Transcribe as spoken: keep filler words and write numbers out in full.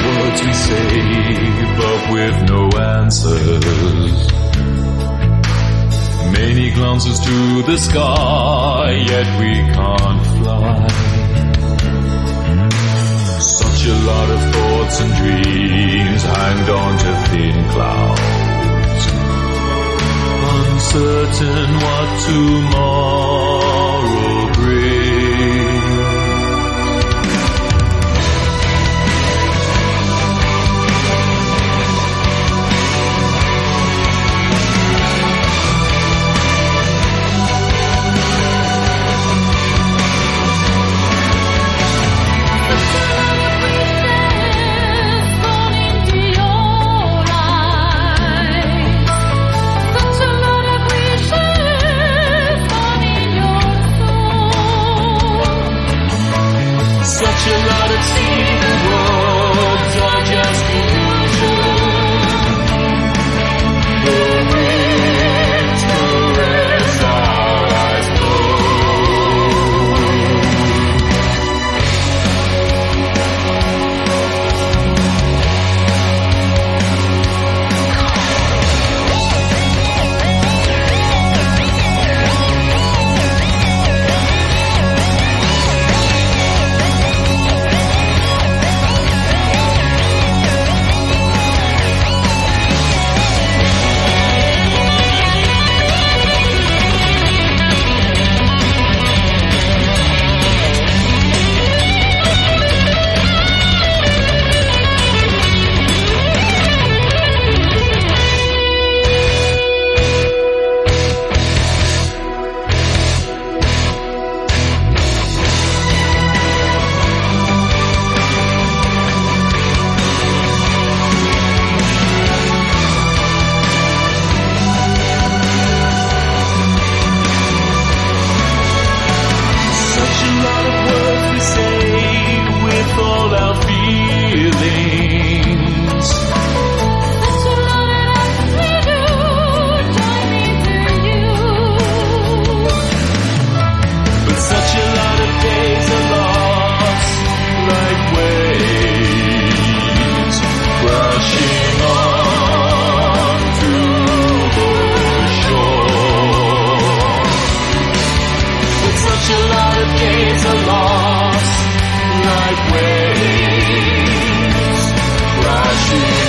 words we say, but with no answers. Many glances to the sky, yet we can't fly. Such a lot of thoughts and dreams hanged on to thin clouds, uncertain what tomorrow brings. Such a lot of seeing the worlds are just illusion. The winds caress our eyes like waves crashing